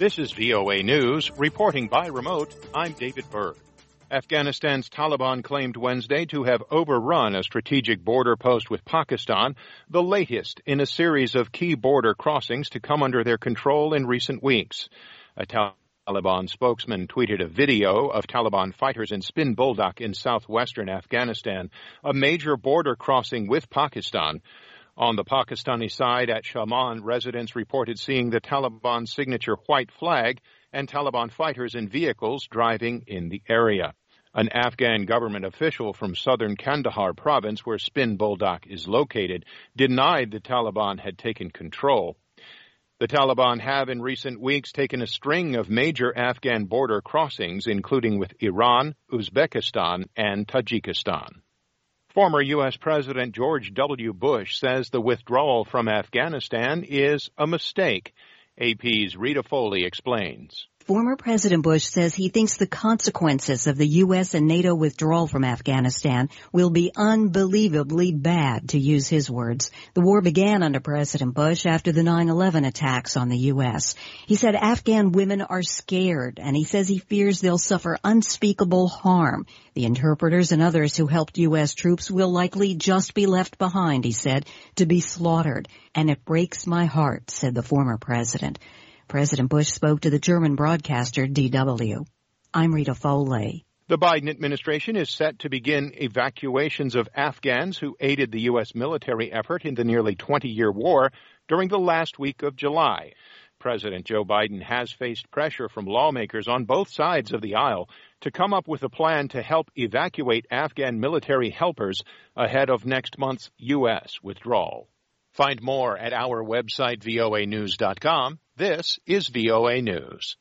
This is VOA News, reporting by remote. I'm David Berg. Afghanistan's Taliban claimed Wednesday to have overrun a strategic border post with Pakistan, the latest in a series of key border crossings to come under their control in recent weeks. A Taliban spokesman tweeted a video of Taliban fighters in Spin Boldak in southwestern Afghanistan, a major border crossing with Pakistan. On the Pakistani side at Shaman, residents reported seeing the Taliban signature white flag and Taliban fighters in vehicles driving in the area. An Afghan government official from southern Kandahar province, where Spin Boldak is located, denied the Taliban had taken control. The Taliban have in recent weeks taken a string of major Afghan border crossings, including with Iran, Uzbekistan, and Tajikistan. Former U.S. President George W. Bush says the withdrawal from Afghanistan is a mistake. AP's Rita Foley explains. Former President Bush says he thinks the consequences of the U.S. and NATO withdrawal from Afghanistan will be unbelievably bad, to use his words. The war began under President Bush after the 9/11 attacks on the U.S. He said Afghan women are scared, and he says he fears they'll suffer unspeakable harm. The interpreters and others who helped U.S. troops will likely just be left behind, he said, to be slaughtered. And it breaks my heart, said the former president. President Bush spoke to the German broadcaster DW. I'm Rita Foley. The Biden administration is set to begin evacuations of Afghans who aided the U.S. military effort in the nearly 20-year war during the last week of July. President Joe Biden has faced pressure from lawmakers on both sides of the aisle to come up with a plan to help evacuate Afghan military helpers ahead of next month's U.S. withdrawal. Find more at our website, voanews.com. This is VOA News.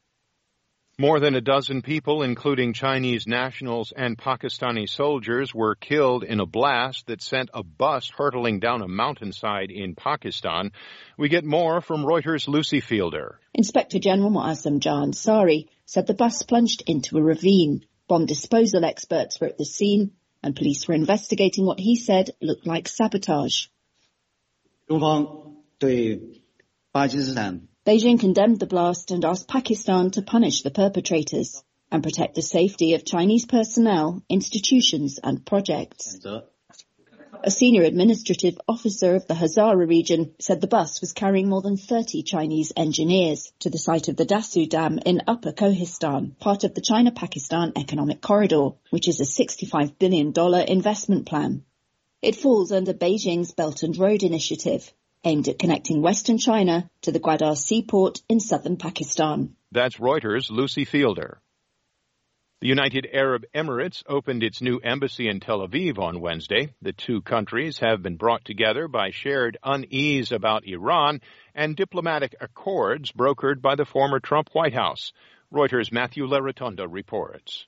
More than a dozen people, including Chinese nationals and Pakistani soldiers, were killed in a blast that sent a bus hurtling down a mountainside in Pakistan. We get more from Reuters' Lucy Fielder. Inspector General Muazzam Jahan Ansari said the bus plunged into a ravine. Bomb disposal experts were at the scene, and police were investigating what he said looked like sabotage. Beijing condemned the blast and asked Pakistan to punish the perpetrators and protect the safety of Chinese personnel, institutions and projects. A senior administrative officer of the Hazara region said the bus was carrying more than 30 Chinese engineers to the site of the Dasu Dam in Upper Kohistan, part of the China-Pakistan Economic Corridor, which is a $65 billion investment plan. It falls under Beijing's Belt and Road Initiative, aimed at connecting western China to the Gwadar seaport in southern Pakistan. That's Reuters' Lucy Fielder. The United Arab Emirates opened its new embassy in Tel Aviv on Wednesday. The two countries have been brought together by shared unease about Iran and diplomatic accords brokered by the former Trump White House. Reuters' Matthew Larotonda reports.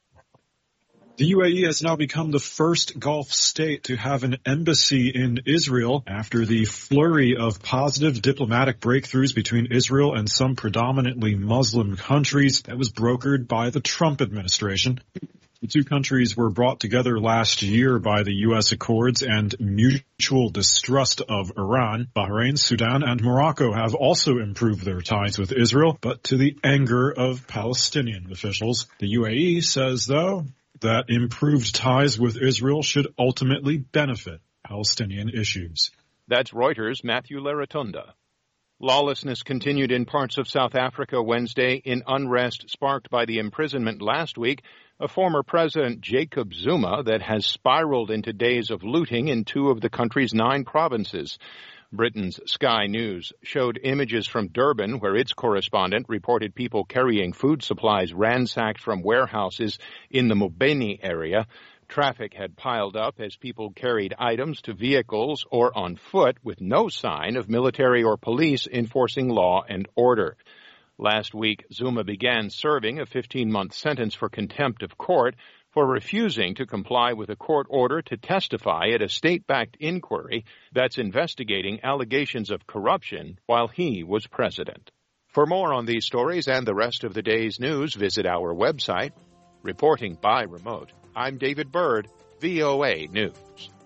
The UAE has now become the first Gulf state to have an embassy in Israel after the flurry of positive diplomatic breakthroughs between Israel and some predominantly Muslim countries that was brokered by the Trump administration. The two countries were brought together last year by the U.S. accords and mutual distrust of Iran. Bahrain, Sudan, and Morocco have also improved their ties with Israel, but to the anger of Palestinian officials. The UAE says, though, that improved ties with Israel should ultimately benefit Palestinian issues. That's Reuters' Matthew Larotonda. Lawlessness continued in parts of South Africa Wednesday in unrest sparked by the imprisonment last week of former President Jacob Zuma that has spiraled into days of looting in two of the country's 9 provinces. Britain's Sky News showed images from Durban, where its correspondent reported people carrying food supplies ransacked from warehouses in the Mobeni area. Traffic had piled up as people carried items to vehicles or on foot with no sign of military or police enforcing law and order. Last week, Zuma began serving a 15-month sentence for contempt of court for refusing to comply with a court order to testify at a state-backed inquiry that's investigating allegations of corruption while he was president. For more on these stories and the rest of the day's news, visit our website. Reporting by remote, I'm David Byrd, VOA News.